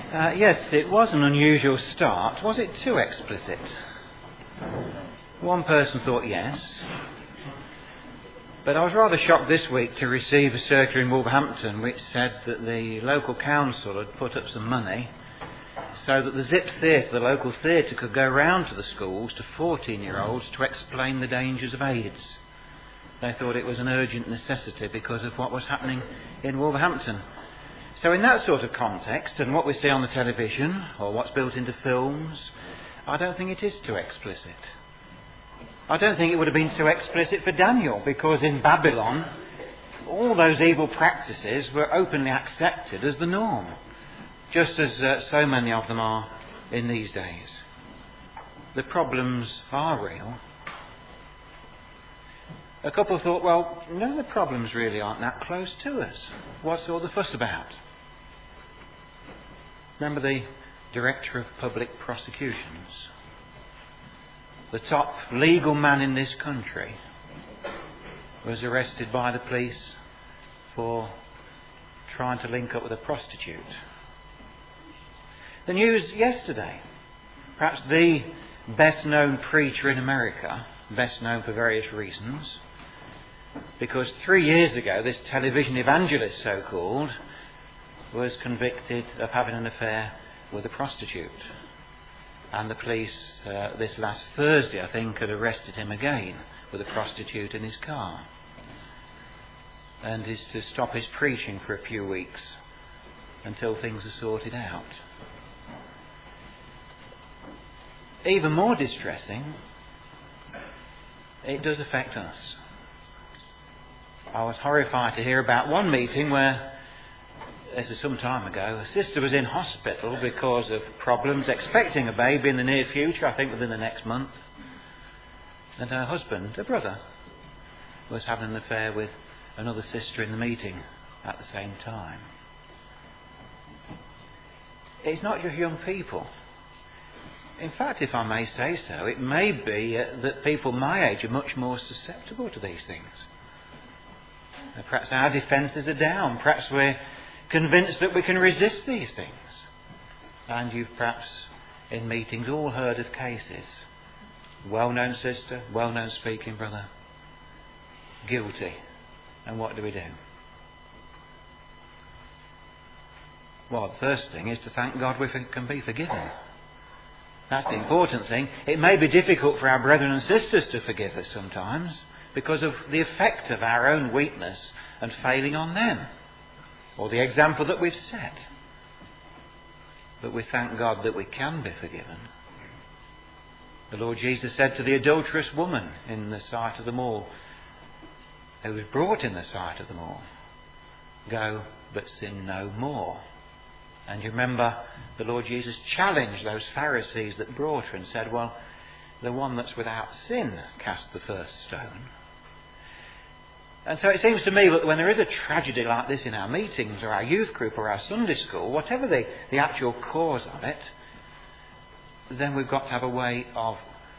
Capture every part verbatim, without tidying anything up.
Uh, yes, it was an unusual start. Was it too explicit? One person thought yes. But I was rather shocked this week to receive a circular in Wolverhampton which said that the local council had put up some money so that the Zip Theatre, the local theatre, could go round to the schools to fourteen-year-olds to explain the dangers of AIDS. They thought it was an urgent necessity because of what was happening in Wolverhampton. So in that sort of context, and what we see on the television, or what's built into films, I don't think it is too explicit. I don't think it would have been too explicit for Daniel, because in Babylon, all those evil practices were openly accepted as the norm, just as uh, so many of them are in these days. The problems are real. A couple thought, well, no, the problems really aren't that close to us. What's all the fuss about? Remember the Director of Public Prosecutions? The top legal man in this country was arrested by the police for trying to link up with a prostitute. The news yesterday, perhaps the best known preacher in America, best known for various reasons, because three years ago this television evangelist, so-called, was convicted of having an affair with a prostitute. And the police, uh, this last Thursday, I think, had arrested him again with a prostitute in his car. And is to stop his preaching for a few weeks until things are sorted out. Even more distressing, it does affect us. I was horrified to hear about one meeting where, this is some time ago, a sister was in hospital because of problems, expecting a baby in the near future, I think within the next month. And her husband, her brother, was having an affair with another sister in the meeting at the same time. It's not just young people. In fact, if I may say so, it may be uh, that people my age are much more susceptible to these things. Uh, perhaps our defences are down. Perhaps we're convinced that we can resist these things. And you've perhaps in meetings all heard of cases. Well-known sister, well-known speaking brother, guilty. And what do we do? Well, the first thing is to thank God we can be forgiven. That's the important thing. It may be difficult for our brethren and sisters to forgive us sometimes because of the effect of our own weakness and failing on them, or the example that we've set. But we thank God that we can be forgiven. The Lord Jesus said to the adulterous woman in the sight of them all, who was brought in the sight of them all, "Go, but sin no more." And you remember the Lord Jesus challenged those Pharisees that brought her and said, well, the one that's without sin cast the first stone. And so it seems to me that when there is a tragedy like this in our meetings or our youth group or our Sunday school, whatever the, the actual cause of it, then we've got to have a way of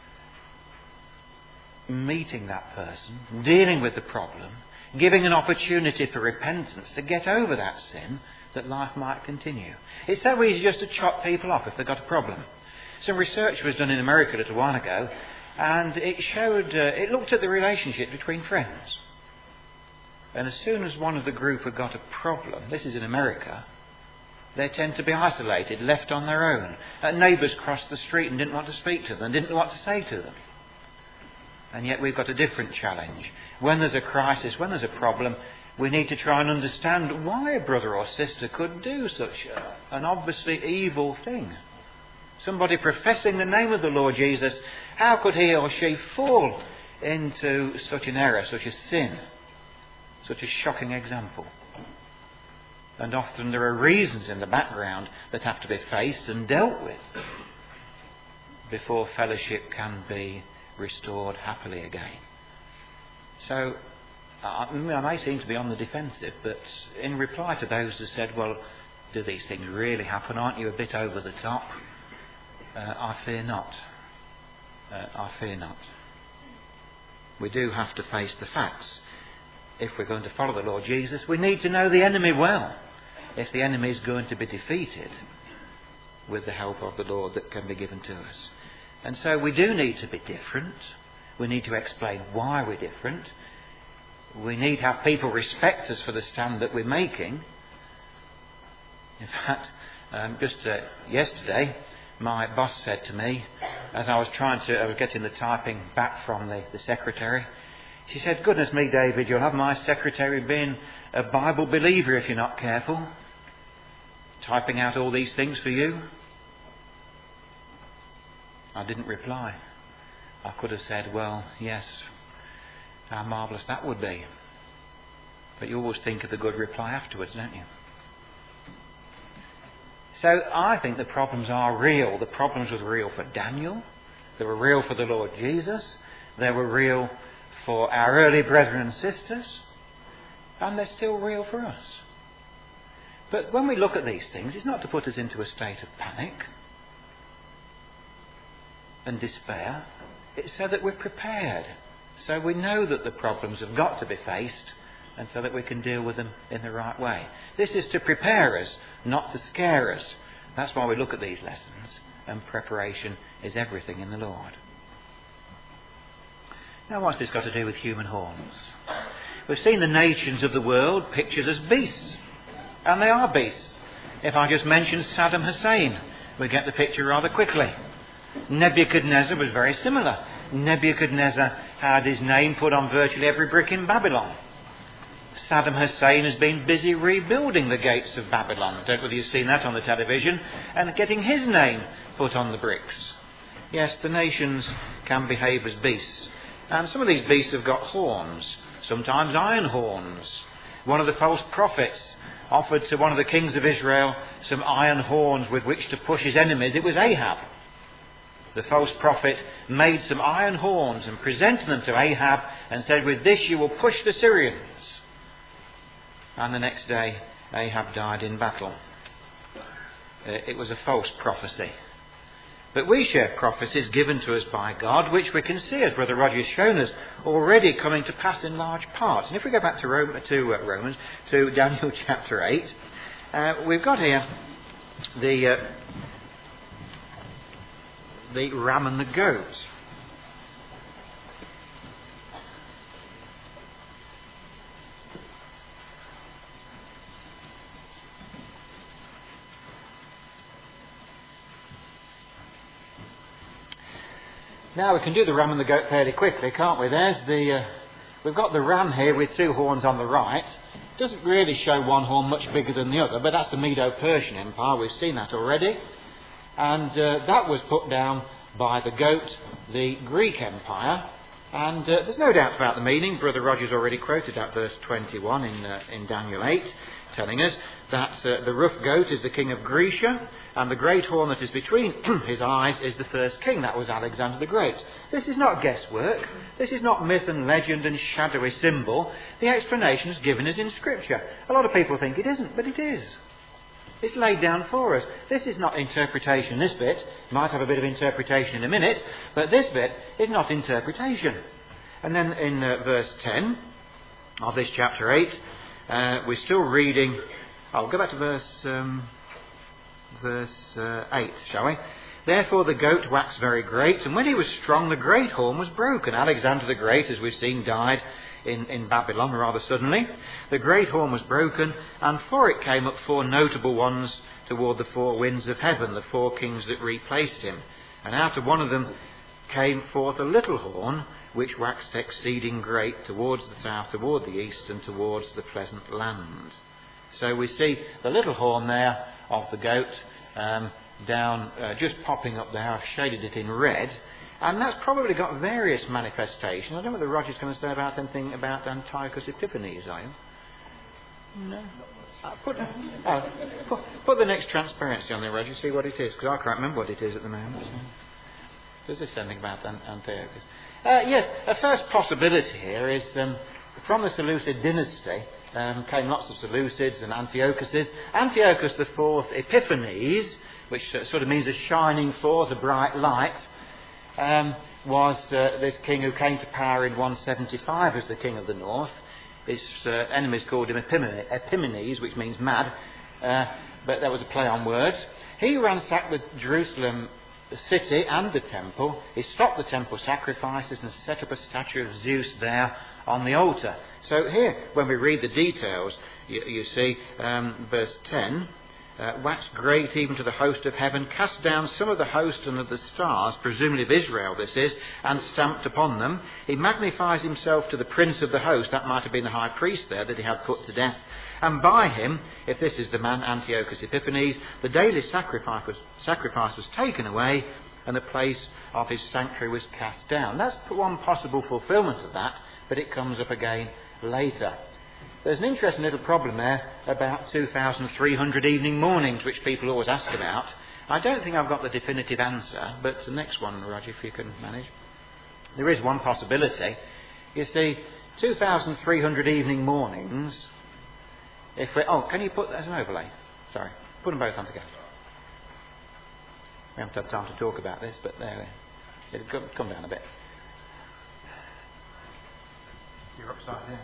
meeting that person, dealing with the problem, giving an opportunity for repentance to get over that sin, that life might continue. It's so easy just to chop people off if they've got a problem. Some research was done in America a little while ago, and it showed, uh, it looked at the relationship between friends. And as soon as one of the group had got a problem, this is in America, they tend to be isolated, left on their own. Uh, neighbours crossed the street and didn't want to speak to them, and didn't know what to say to them. And yet we've got a different challenge. When there's a crisis, when there's a problem, we need to try and understand why a brother or sister could do such an obviously evil thing. Somebody professing the name of the Lord Jesus, how could he or she fall into such an error, such a sin, such a shocking example? And often there are reasons in the background that have to be faced and dealt with before fellowship can be restored happily again. So, I may seem to be on the defensive, but in reply to those who said, well, do these things really happen? Aren't you a bit over the top? Uh, I fear not. Uh, I fear not. We do have to face the facts. If we're going to follow the Lord Jesus, we need to know the enemy well. If the enemy is going to be defeated, with the help of the Lord that can be given to us. And so we do need to be different. We need to explain why we're different. We need to have people respect us for the stand that we're making. In fact, um, just uh, yesterday, my boss said to me, as I was trying to, I was getting the typing back from the, the secretary, she said, "Goodness me, David, you'll have my secretary being a Bible believer if you're not careful. Typing out all these things for you." I didn't reply. I could have said, "Well, yes, how marvellous that would be." But you always think of the good reply afterwards, don't you? So I think the problems are real. The problems were real for Daniel. They were real for the Lord Jesus. They were real for our early brethren and sisters. And they're still real for us. But when we look at these things, it's not to put us into a state of panic and despair. It's so that we're prepared. So we know that the problems have got to be faced, and so that we can deal with them in the right way. This is to prepare us, not to scare us. That's why we look at these lessons, and preparation is everything in the Lord. Now, what's this got to do with human horns? We've seen the nations of the world pictured as beasts, and they are beasts. If I just mention Saddam Hussein, we get the picture rather quickly. Nebuchadnezzar was very similar. Nebuchadnezzar had his name put on virtually every brick in Babylon. Saddam Hussein has been busy rebuilding the gates of Babylon. I don't know whether you've seen that on the television, and getting his name put on the bricks. Yes, the nations can behave as beasts. And some of these beasts have got horns, sometimes iron horns. One of the false prophets offered to one of the kings of Israel some iron horns with which to push his enemies. It was Ahab. The false prophet made some iron horns and presented them to Ahab and said, "With this you will push the Syrians." And the next day, Ahab died in battle. It was a false prophecy. But we share prophecies given to us by God, which we can see, as Brother Roger has shown us, already coming to pass in large parts. And if we go back to, Rome, to uh, Romans, to Daniel chapter eight, uh, we've got here the uh, the ram and the goat. Now we can do the ram and the goat fairly quickly, can't we? There's the uh, we've got the ram here with two horns on the right. Doesn't really show one horn much bigger than the other, but that's the Medo-Persian Empire. We've seen that already. And uh, that was put down by the goat, the Greek Empire. And uh, there's no doubt about the meaning. Brother Roger's already quoted that verse twenty-one in, uh, in Daniel eight, telling us that uh, the rough goat is the king of Grecia, and the great horn that is between his eyes is the first king. That was Alexander the Great. This is not guesswork. This is not myth and legend and shadowy symbol. The explanation is given us in Scripture. A lot of people think it isn't, but it is. It's laid down for us. This is not interpretation. This bit might have a bit of interpretation in a minute, but this bit is not interpretation. And then in uh, verse ten of this chapter eight, uh, we're still reading. I'll go back to verse um, verse uh, eight, shall we? Therefore the goat waxed very great, and when he was strong, the great horn was broken. Alexander the Great, as we've seen, died in, in Babylon rather suddenly. The great horn was broken, and for it came up four notable ones toward the four winds of heaven, the four kings that replaced him. And out of one of them came forth a little horn, which waxed exceeding great towards the south, toward the east, and towards the pleasant land. So we see the little horn there of the goat um, down, uh, just popping up there. I've shaded it in red. And that's probably got various manifestations. I don't know whether Roger's going to say about anything about Antiochus Epiphanes, are you? No. Uh, put, uh, put, put the next transparency on there, Roger, see what it is, because I can't remember what it is at the moment. Does this say anything about Antiochus? Uh, yes, a first possibility here is um, from the Seleucid dynasty um, came lots of Seleucids and Antiochuses. Antiochus the Fourth Epiphanes, which uh, sort of means a shining forth, a bright light, um, was uh, this king who came to power in one seventy-five as the king of the north. His uh, enemies called him Epimanes, which means mad. Uh, but there was a play on words. He ransacked the Jerusalem city and the temple. He stopped the temple sacrifices and set up a statue of Zeus there on the altar. So here, when we read the details, you, you see um, verse ten, uh, waxed great even to the host of heaven, cast down some of the host and of the stars, presumably of Israel this is, and stamped upon them. He magnifies himself to the prince of the host, that might have been the high priest there that he had put to death. And by him, if this is the man Antiochus Epiphanes, the daily sacrifice was, sacrifice was taken away, and the place of his sanctuary was cast down. That's one possible fulfilment of that, but it comes up again later. There's an interesting little problem there about two thousand three hundred evening mornings, which people always ask about. I don't think I've got the definitive answer, but the next one, Roger, if you can manage. There is one possibility. You see, two thousand three hundred evening mornings, if we... Oh, can you put that as an overlay? Sorry. Put them both on together. We haven't had time to talk about this, but there. It'll come, come down a bit. You're upside down.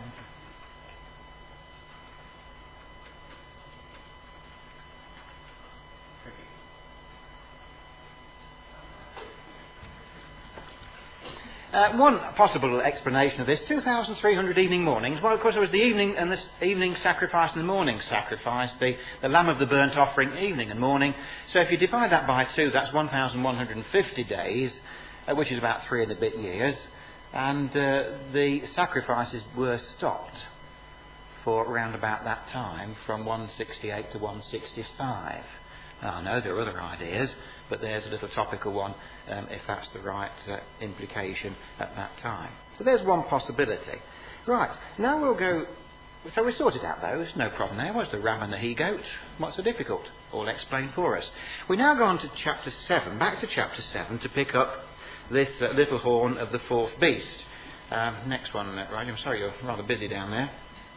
Uh, one possible explanation of this, two thousand three hundred evening mornings, well, of course, there was the evening and the evening sacrifice and the morning sacrifice, the, the lamb of the burnt offering, evening and morning. So if you divide that by two, that's one thousand one hundred fifty days, uh, which is about three and a bit years. And uh, the sacrifices were stopped for around about that time, from one sixty-eight to one sixty-five. Now, I know there are other ideas, but there's a little topical one, um, if that's the right uh, implication at that time. So there's one possibility. Right, now we'll go... So we sorted out those, no problem there. What's the ram and the he-goat? What's so difficult? All explained for us. We now go on to chapter seven, back to chapter seven, to pick up this uh, little horn of the fourth beast. Um, next one, uh, right, I'm sorry, you're rather busy down there.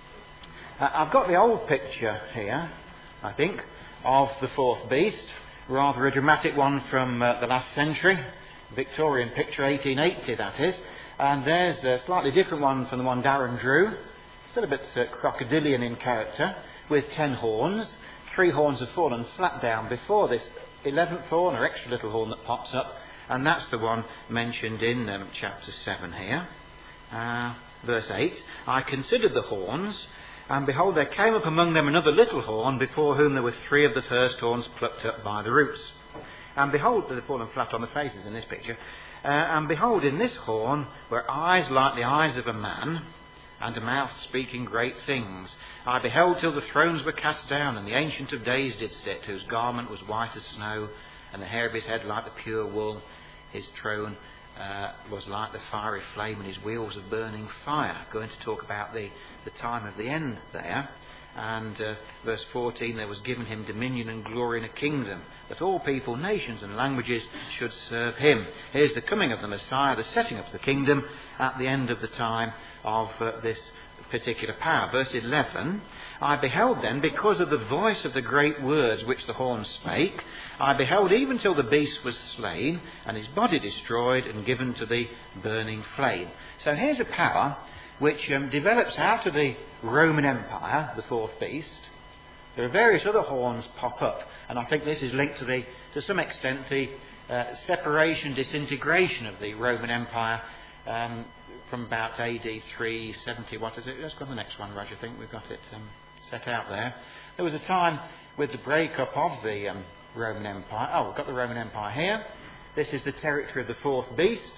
Uh, I've got the old picture here, I think, of the fourth beast, rather a dramatic one from uh, the last century, Victorian picture, eighteen eighty that is, and there's a slightly different one from the one Darren drew, still a bit uh, crocodilian in character, with ten horns. Three horns have fallen flat down before this eleventh horn, or extra little horn that pops up, and that's the one mentioned in um, chapter seven here. Uh, verse eight, I considered the horns, and behold, there came up among them another little horn, before whom there were three of the first horns plucked up by the roots. And behold, they've fallen flat on the faces in this picture. Uh, and behold, in this horn were eyes like the eyes of a man, and a mouth speaking great things. I beheld till the thrones were cast down, and the Ancient of Days did sit, whose garment was white as snow, and the hair of his head like the pure wool. His throne Uh, was like the fiery flame, and his wheels of burning fire. Going to talk about the, the time of the end there. And uh, verse fourteen, there was given him dominion and glory and a kingdom, that all people, nations and languages should serve him. Here's the coming of the Messiah, the setting up of the kingdom at the end of the time of uh, this particular power. Verse eleven, I beheld then, because of the voice of the great words which the horn spake, I beheld even till the beast was slain, and his body destroyed and given to the burning flame. So here's a power which um, develops out of the Roman Empire, the fourth beast. There are various other horns pop up, and I think this is linked to the, to some extent, the uh, separation, disintegration of the Roman Empire um, from about A D three seventy. What is it? Let's go to the next one, Roger. I think we've got it um, set out there. There was a time with the breakup of the um, Roman Empire. Oh, we've got the Roman Empire here. This is the territory of the fourth beast.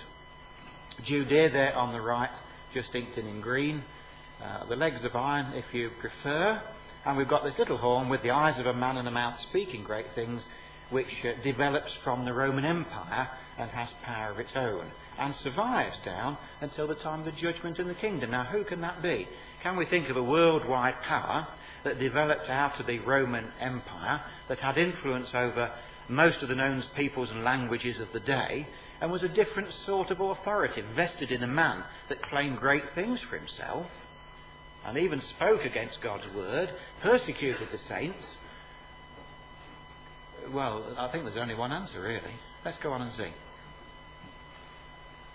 Judea there on the right, just inked in in green. Uh, the legs of iron, if you prefer. And we've got this little horn with the eyes of a man and a mouth speaking great things, which uh, develops from the Roman Empire and has power of its own, and survives down until the time of the judgment in the kingdom. Now, who can that be? Can we think of a worldwide power that developed out of the Roman Empire, that had influence over most of the known peoples and languages of the day, and was a different sort of authority, vested in a man that claimed great things for himself, and even spoke against God's word, persecuted the saints? Well, I think there's only one answer, really. Let's go on and see.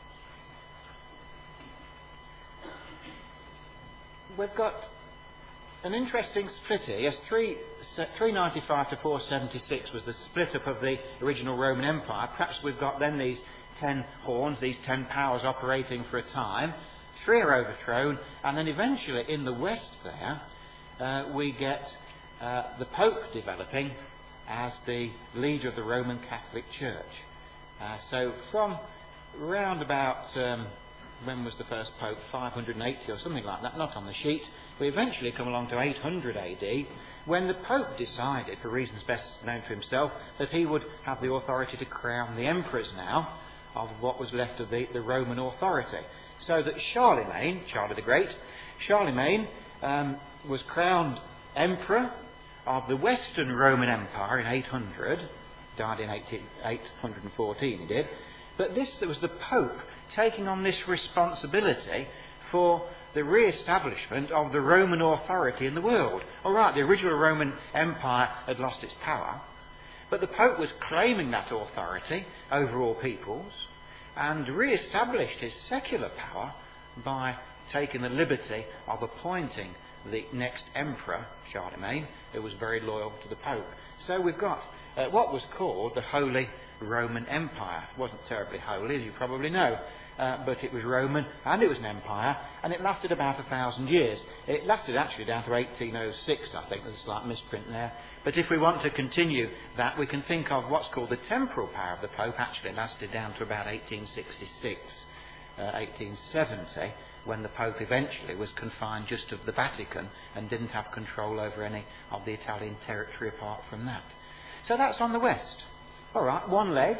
We've got an interesting split here. Yes, three ninety-five to four seventy-six was the split up of the original Roman Empire. Perhaps we've got then these ten horns, these ten powers operating for a time. Three are overthrown, and then eventually in the west there, uh, we get uh, the Pope developing as the leader of the Roman Catholic Church. Uh, so from round about, um, when was the first Pope? five hundred eighty or something like that, not on the sheet. We eventually come along to eight hundred A D, when the Pope decided, for reasons best known to himself, that he would have the authority to crown the emperors now of what was left of the, the Roman authority. So that Charlemagne, Charlie the Great, Charlemagne um, was crowned emperor of the Western Roman Empire in eight hundred, died in eight hundred fourteen he did, but this was the Pope taking on this responsibility for the re-establishment of the Roman authority in the world. All right, the original Roman Empire had lost its power, but the Pope was claiming that authority over all peoples and re-established his secular power by taking the liberty of appointing the next emperor, Charlemagne, who was very loyal to the Pope. So we've got uh, what was called the Holy Roman Empire. It wasn't terribly holy, as you probably know, uh, but it was Roman and it was an empire, and it lasted about a thousand years. It lasted actually down to eighteen oh six, I think. There's a slight misprint there. But if we want to continue that, we can think of what's called the temporal power of the Pope. Actually lasted down to about eighteen sixty-six, uh, eighteen seventy, when the Pope eventually was confined just to the Vatican and didn't have control over any of the Italian territory apart from that. So that's on the west. All right, one leg,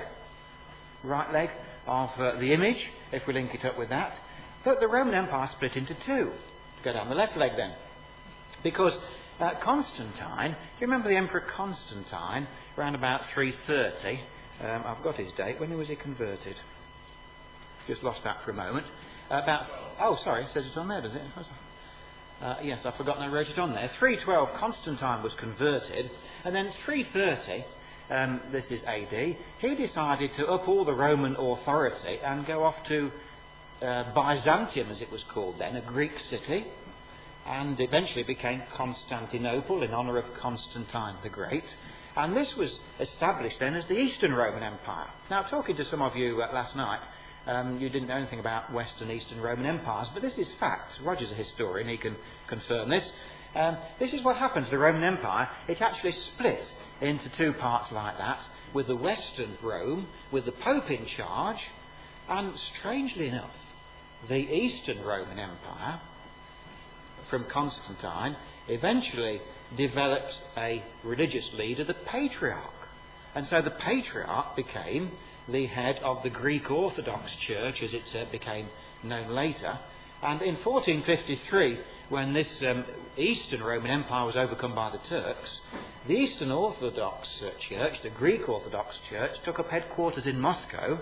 right leg of uh, the image, if we link it up with that. But the Roman Empire split into two. Go down the left leg then. Because uh, Constantine, do you remember the Emperor Constantine, around about three thirty? Um, I've got his date. When was he converted? Just lost that for a moment. Uh, about, oh, sorry, it says it on there, does it? Uh, yes, I've forgotten I wrote it on there. three twelve, Constantine was converted, and then three thirty, um, this is A D, he decided to up all the Roman authority and go off to uh, Byzantium, as it was called then, a Greek city, and eventually became Constantinople in honour of Constantine the Great. And this was established then as the Eastern Roman Empire. Now, talking to some of you uh, last night, Um, you didn't know anything about Western and Eastern Roman empires, but this is fact. Roger's a historian, he can confirm this. Um, this is what happened to the Roman Empire. It actually split into two parts like that, with the Western Rome, with the Pope in charge, and strangely enough, the Eastern Roman Empire, from Constantine, eventually developed a religious leader, the Patriarch. And so the Patriarch became the head of the Greek Orthodox Church, as it uh, became known later. And in fourteen fifty-three, when this um, Eastern Roman Empire was overcome by the Turks, the Eastern Orthodox uh, Church, the Greek Orthodox Church, took up headquarters in Moscow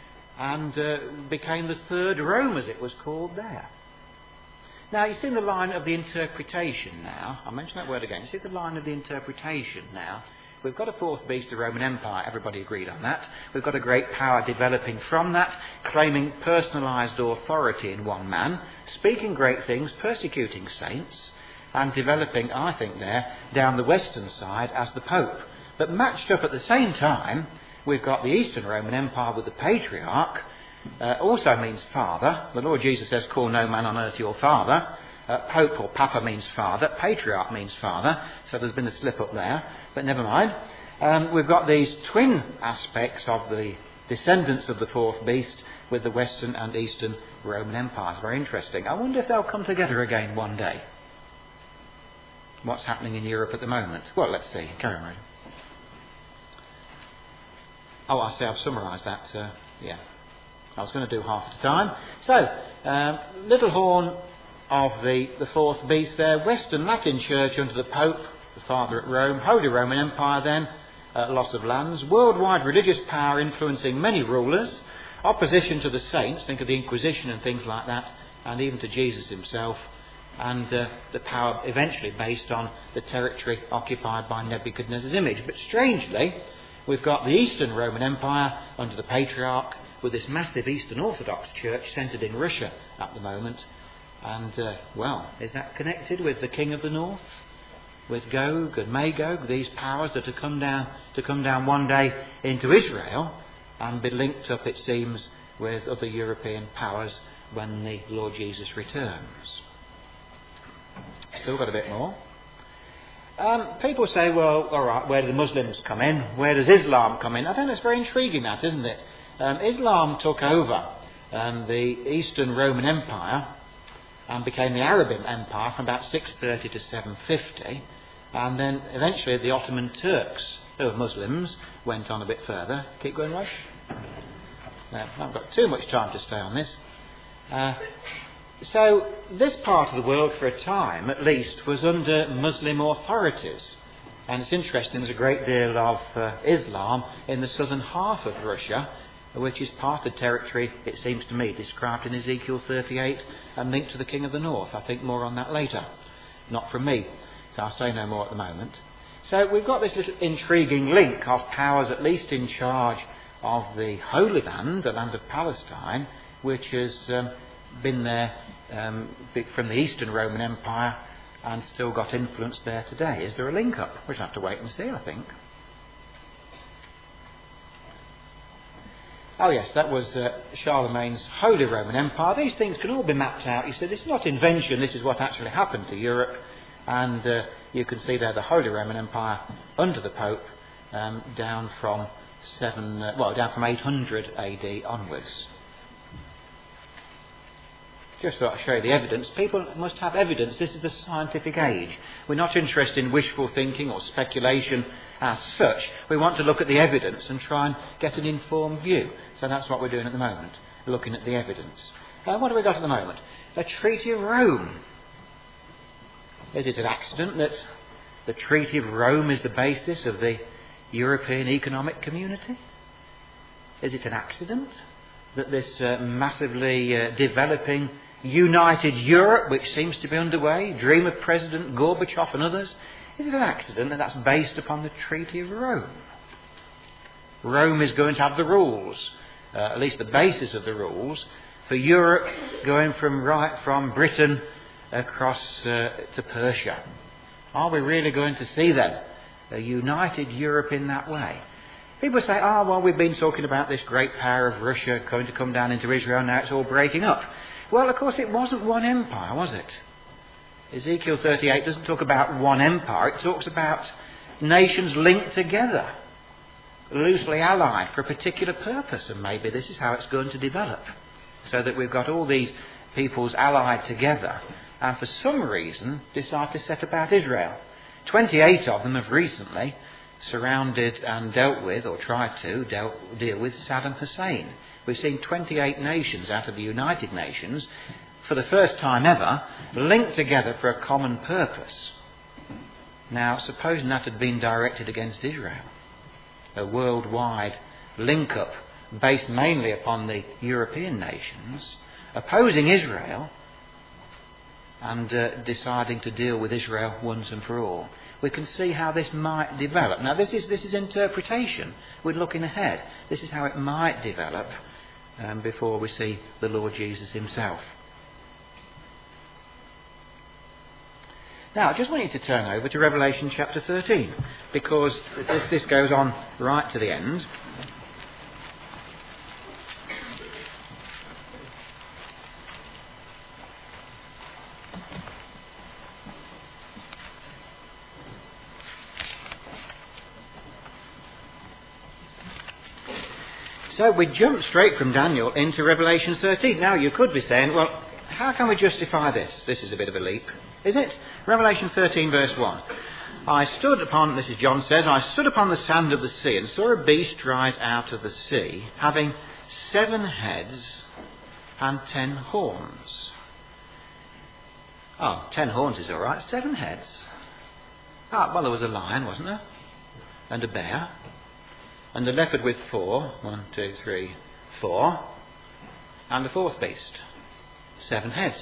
and uh, became the Third Rome, as it was called there. Now, you see the line of the interpretation now. I'll mention that word again. You see the line of the interpretation now. We've got a fourth beast, the Roman Empire. Everybody agreed on that. We've got a great power developing from that, claiming personalised authority in one man, speaking great things, persecuting saints, and developing, I think there, down the western side as the Pope. But matched up at the same time, we've got the Eastern Roman Empire with the Patriarch, uh, also means father. The Lord Jesus says, call no man on earth your father. Uh, Pope or Papa means father. Patriarch means father. So there's been a slip up there. But never mind. Um, we've got these twin aspects of the descendants of the fourth beast with the Western and Eastern Roman empires. Very interesting. I wonder if they'll come together again one day. What's happening in Europe at the moment? Well, let's see. Carry on. Oh, I see. I've summarised that. Uh, yeah. I was going to do half at a time. So, um, little horn of the, the fourth beast there, Western Latin Church under the Pope, the Father at Rome, Holy Roman Empire then, uh, loss of lands, worldwide religious power influencing many rulers, opposition to the saints, think of the Inquisition and things like that, and even to Jesus himself, and uh, the power eventually based on the territory occupied by Nebuchadnezzar's image. But strangely, we've got the Eastern Roman Empire under the Patriarch, with this massive Eastern Orthodox Church centred in Russia at the moment, And, uh, well, is that connected with the king of the north? With Gog and Magog, these powers that are come down to come down one day into Israel and be linked up, it seems, with other European powers when the Lord Jesus returns. Still got a bit more. Um, people say, well, all right, where do the Muslims come in? Where does Islam come in? I think that's very intriguing, that, isn't it? Um, Islam took over um, the Eastern Roman Empire and became the Arab Empire from about six thirty to seven fifty. And then eventually the Ottoman Turks, who were Muslims, went on a bit further. Keep going, Rush. No, I haven't got too much time to stay on this. Uh, so this part of the world, for a time at least, was under Muslim authorities. And it's interesting, there's a great deal of uh, Islam in the southern half of Russia, which is part of the territory, it seems to me, described in Ezekiel thirty-eight and linked to the king of the north. I think more on that later. Not from me, so I'll say no more at the moment. So we've got this little intriguing link of powers at least in charge of the Holy Land, the land of Palestine, which has um, been there um, from the Eastern Roman Empire and still got influence there today. Is there a link up? We'll have to wait and see, I think. Oh yes, that was uh, Charlemagne's Holy Roman Empire. These things can all be mapped out. You see, this is not invention, this is what actually happened to Europe. And uh, you can see there the Holy Roman Empire under the Pope um, down from seven, uh, well, down from eight hundred A D onwards. Just thought I'd show you the evidence. People must have evidence. This is the scientific age. We're not interested in wishful thinking or speculation as such. We want to look at the evidence and try and get an informed view. So that's what we're doing at the moment, looking at the evidence. Uh, what have we got at the moment? A Treaty of Rome. Is it an accident that the Treaty of Rome is the basis of the European Economic Community? Is it an accident that this uh, massively uh, developing united Europe, which seems to be underway, dream of President Gorbachev and others, is it an accident that that's based upon the Treaty of Rome? Rome is going to have the rules, uh, at least the basis of the rules, for Europe going from right from Britain across uh, to Persia. Are we really going to see then a united Europe in that way? People say, oh, well, we've been talking about this great power of Russia going to come down into Israel, now it's all breaking up. Well, of course, it wasn't one empire, was it? Ezekiel thirty-eight doesn't talk about one empire, it talks about nations linked together, loosely allied for a particular purpose, and maybe this is how it's going to develop. So that we've got all these peoples allied together, and for some reason decide to set about Israel. twenty-eight of them have recently surrounded and dealt with, or tried to dealt, deal with Saddam Hussein. We've seen twenty-eight nations out of the United Nations, for the first time ever, linked together for a common purpose. Now, supposing that had been directed against Israel, a worldwide link-up based mainly upon the European nations, opposing Israel and uh, deciding to deal with Israel once and for all, we can see how this might develop. Now, this is this is interpretation. We're looking ahead. This is how it might develop um, before we see the Lord Jesus himself. Now, I just want you to turn over to Revelation chapter thirteen, because this, this goes on right to the end. So we jump straight from Daniel into Revelation thirteen. Now you could be saying, well, how can we justify this? This is a bit of a leap, is it? Revelation thirteen verse one. I stood upon, this is John says, I stood upon the sand of the sea and saw a beast rise out of the sea, having seven heads and ten horns. Oh, ten horns is all right. Seven heads. Ah, well, there was a lion, wasn't there? And a bear. And a leopard with four, one, two, three, four, and the fourth beast, seven heads.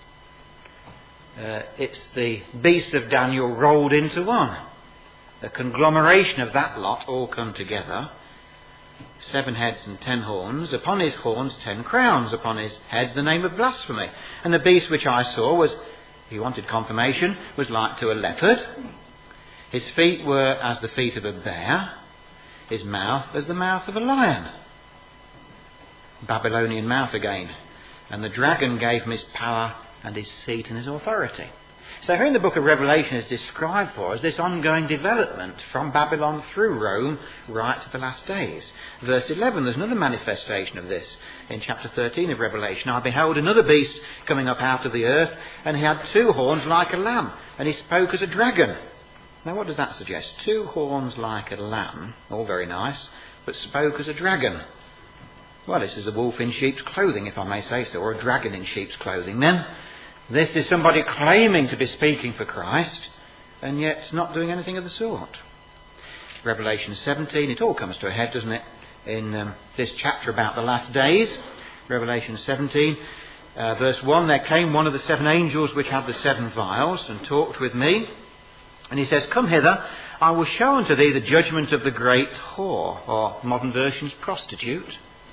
Uh, it's the beasts of Daniel rolled into one. A conglomeration of that lot all come together. seven heads and ten horns, upon his horns ten crowns, upon his heads the name of blasphemy. And the beast which I saw was, if you wanted confirmation, was like to a leopard. His feet were as the feet of a bear, his mouth as the mouth of a lion. Babylonian mouth again. And the dragon gave him his power and his seat and his authority. So here in the book of Revelation is described for us this ongoing development from Babylon through Rome right to the last days. Verse eleven, there's another manifestation of this in chapter thirteen of Revelation. I beheld another beast coming up out of the earth, and he had two horns like a lamb, and he spoke as a dragon. Now what does that suggest? Two horns like a lamb, all very nice, but spoke as a dragon. Well, this is a wolf in sheep's clothing, if I may say so, or a dragon in sheep's clothing then. This is somebody claiming to be speaking for Christ, and yet not doing anything of the sort. Revelation seventeen, it all comes to a head, doesn't it, in um, this chapter about the last days. Revelation seventeen, uh, verse one, there came one of the seven angels which had the seven vials, and talked with me. And he says, come hither, I will show unto thee the judgment of the great whore, or modern versions, prostitute,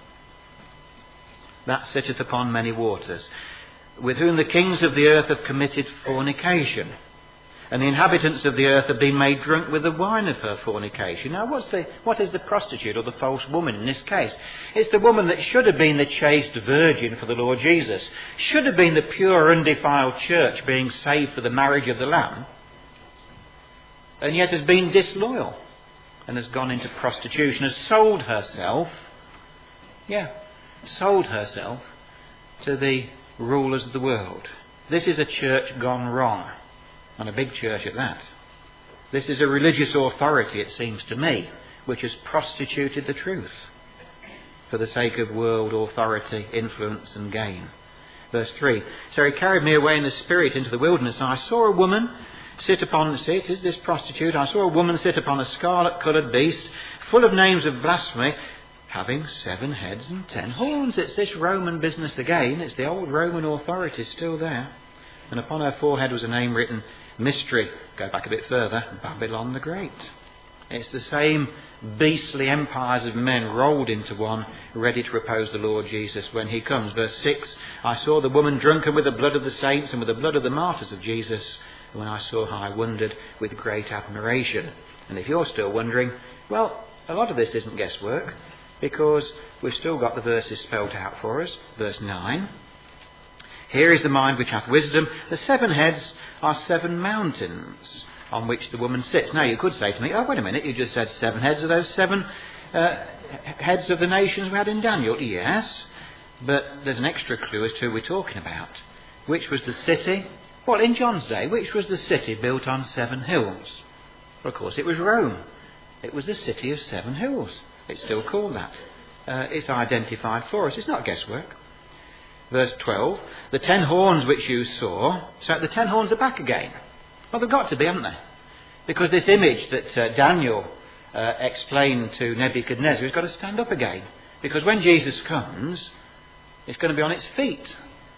that sitteth upon many waters, with whom the kings of the earth have committed fornication, and the inhabitants of the earth have been made drunk with the wine of her fornication. Now what's the, what is the prostitute or the false woman in this case? It's the woman that should have been the chaste virgin for the Lord Jesus, should have been the pure undefiled church being saved for the marriage of the Lamb, and yet has been disloyal and has gone into prostitution, has sold herself, yeah, sold herself to the rulers of the world. This is a church gone wrong, and a big church at that. This is a religious authority, it seems to me, which has prostituted the truth for the sake of world authority, influence and gain. Verse three, so he carried me away in the spirit into the wilderness, and I saw a woman sit upon, see it is this prostitute, I saw a woman sit upon a scarlet coloured beast, full of names of blasphemy, having seven heads and ten horns. It's this Roman business again. It's the old Roman authority still there. And upon her forehead was a name written, Mystery. Go back a bit further, Babylon the Great. It's the same beastly empires of men rolled into one, ready to oppose the Lord Jesus when he comes. Verse six, I saw the woman drunken with the blood of the saints and with the blood of the martyrs of Jesus. And when I saw her, I wondered with great admiration. And if you're still wondering, well, a lot of this isn't guesswork, because we've still got the verses spelled out for us. Verse nine. Here is the mind which hath wisdom. The seven heads are seven mountains on which the woman sits. Now you could say to me, oh wait a minute, you just said seven heads. Are those seven uh, heads of the nations we had in Daniel? Yes, but there's an extra clue as to who we're talking about. Which was the city? Well, in John's day, which was the city built on seven hills? Well, of course, it was Rome. It was the city of seven hills. It's still called that. Uh, it's identified for us. It's not guesswork. Verse twelve. The ten horns which you saw. So the ten horns are back again. Well, they've got to be, haven't they? Because this image that uh, Daniel uh, explained to Nebuchadnezzar has got to stand up again. Because when Jesus comes, it's going to be on its feet.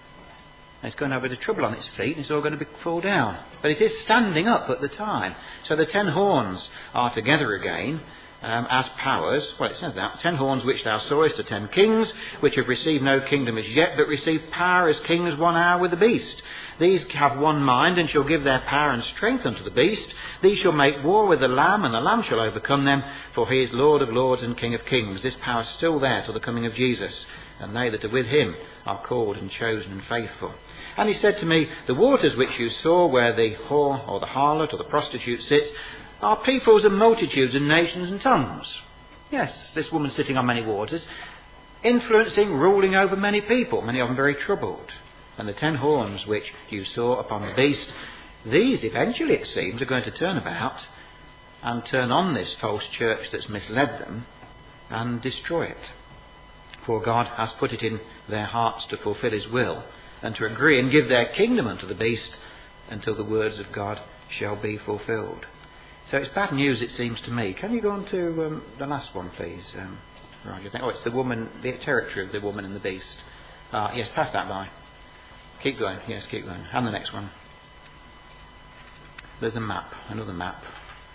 It's going to have a bit of trouble on its feet, and it's all going to be fall down. But it is standing up at the time. So the ten horns are together again. Um, as powers, well it says that, ten horns which thou sawest are ten kings, which have received no kingdom as yet, but receive power as kings one hour with the beast. These have one mind, and shall give their power and strength unto the beast. These shall make war with the Lamb, and the Lamb shall overcome them, for he is Lord of lords and King of kings. This power is still there till the coming of Jesus, and they that are with him are called and chosen and faithful. And he said to me, the waters which you saw, where the whore or the harlot or the prostitute sits, are peoples and multitudes and nations and tongues. Yes, this woman sitting on many waters, influencing, ruling over many people, many of them very troubled. And the ten horns which you saw upon the beast, these eventually, it seems, are going to turn about and turn on this false church that's misled them and destroy it. For God has put it in their hearts to fulfill his will and to agree and give their kingdom unto the beast until the words of God shall be fulfilled. So it's bad news, it seems to me. Can you go on to um, the last one, please, um, Roger? Oh, it's the woman, the territory of the woman and the beast. Uh, yes, pass that by. Keep going. Yes, keep going. And the next one. There's a map, another map.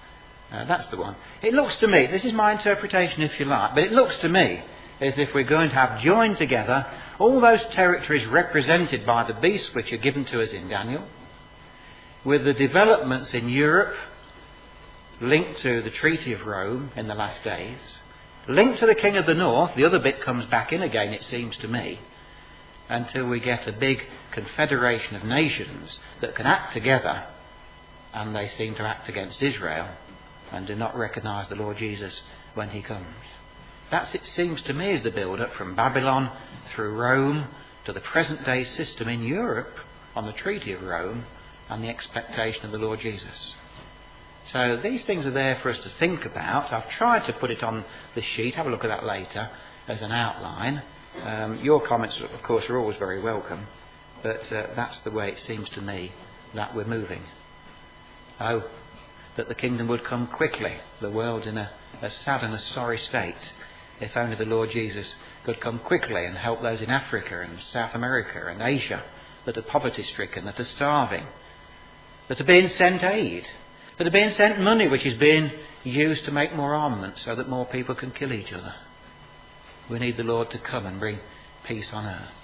Uh, that's the one. It looks to me, this is my interpretation if you like, but it looks to me as if we're going to have joined together all those territories represented by the beasts which are given to us in Daniel, with the developments in Europe linked to the Treaty of Rome in the last days, linked to the King of the North. The other bit comes back in again, it seems to me, until we get a big confederation of nations that can act together, and they seem to act against Israel and do not recognise the Lord Jesus when he comes. That, it seems to me, is the build-up from Babylon through Rome to the present-day system in Europe on the Treaty of Rome and the expectation of the Lord Jesus. So these things are there for us to think about. I've tried to put it on the sheet. Have a look at that later as an outline. Um, your comments, of course, are always very welcome. But uh, that's the way it seems to me that we're moving. Oh, that the kingdom would come quickly. The world in a, a sad and a sorry state. If only the Lord Jesus could come quickly and help those in Africa and South America and Asia that are poverty-stricken, that are starving, that are being sent aid, that are being sent money which is being used to make more armaments so that more people can kill each other. We need the Lord to come and bring peace on earth.